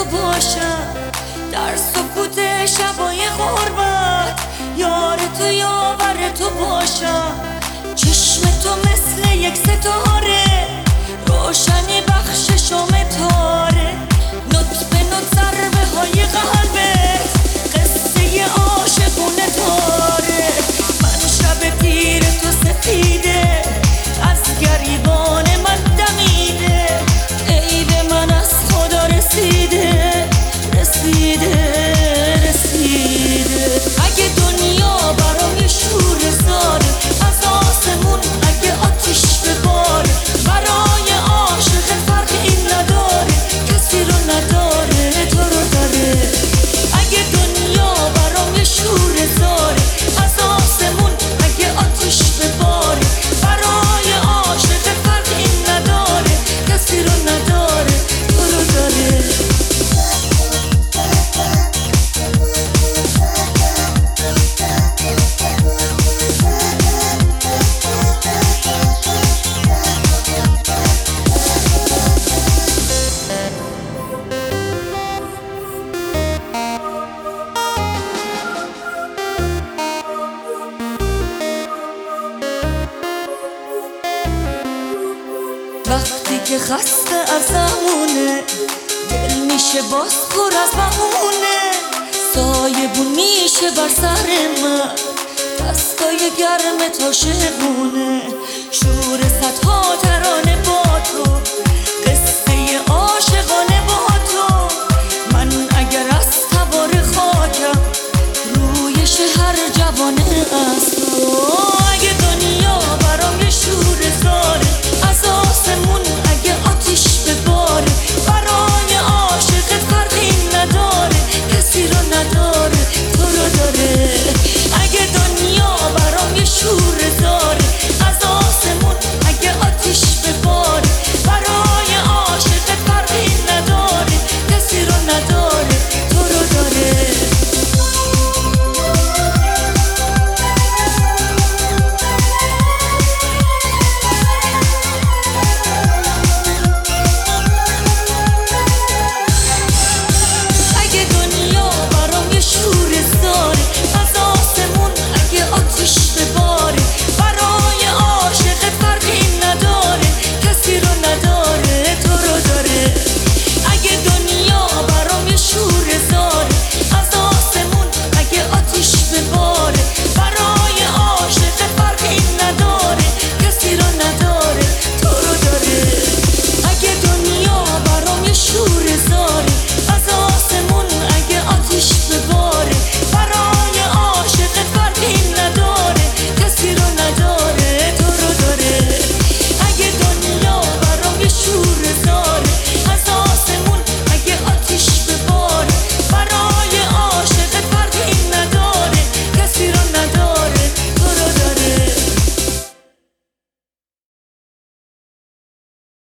باشم، در سکوت شبای غربت یار تو یاور تو باشم. چشم تو مثل یک ستاره روشنی بخش شام تاره، نطف نط ضربه های قلبت قصه عاشقونه داره. من شب تیر تو سفیده از گریبان من دمیده، عید من از خدا رسیده رسیده رسیده. اگه دنیا برام یه شور زاره از آسمون، اگه آتیش بباره برای عاشق فرقی نداره، کسی رو نداره تو رو داره. اگه دنیا برام یه شور زاره از آسمون، اگه آتیش بباره برای عاشق فرقی نداره، کسی رو نداره تو رو داره. وقتی که خسته ازمونه دل میشه باز پر از بهونه، سایبون میشه بر سر من دستای گرم تا شبونه. شور صدها ترانه با تو، قصه عاشقانه با تو. من اگر از تبار خاکم روی شهر جوانه